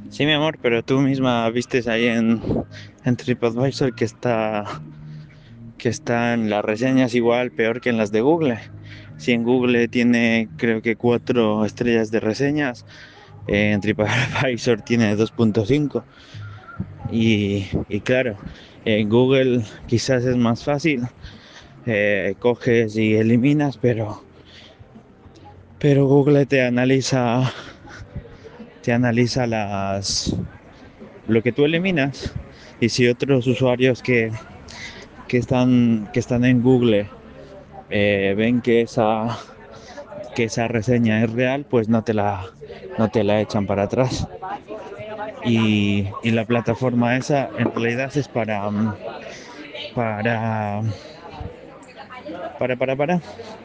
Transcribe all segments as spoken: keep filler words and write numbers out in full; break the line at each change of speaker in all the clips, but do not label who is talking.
Sí, mi amor, pero tú misma vistes ahí en, en TripAdvisor que está, que están las reseñas igual peor que en las de Google. Si en Google tiene creo que cuatro estrellas de reseñas, en TripAdvisor tiene dos punto cinco. Y, y claro, en Google quizás es más fácil, eh, coges y eliminas, pero, pero Google te analiza, te analiza las, lo que tú eliminas. Y si otros usuarios que, que están, que están en Google eh, ven que esa, que esa reseña es real, pues no te la, no te la echan para atrás. Y, y la plataforma esa en realidad es para, mm, para, para, para, para.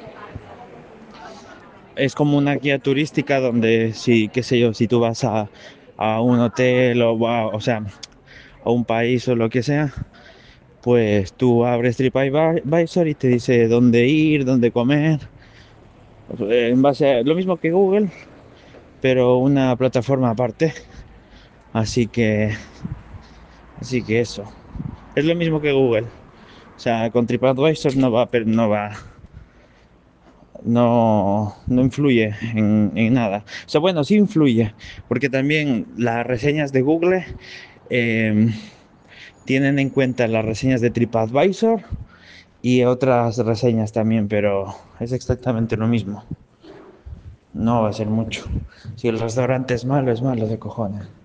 Es como una guía turística donde si, qué sé yo, si tú vas a, a un hotel o, a, o sea, a un país o lo que sea, pues tú abres TripAdvisor y te dice dónde ir, dónde comer, en base a lo mismo que Google, pero una plataforma aparte. Así que, así que eso. Es lo mismo que Google. O sea, con TripAdvisor no va, pero no va, no, no influye en, en nada. O sea, bueno, sí influye, porque también las reseñas de Google eh, tienen en cuenta las reseñas de TripAdvisor y otras reseñas también, pero es exactamente lo mismo. No va a ser mucho. Si el restaurante es malo, es malo de cojones.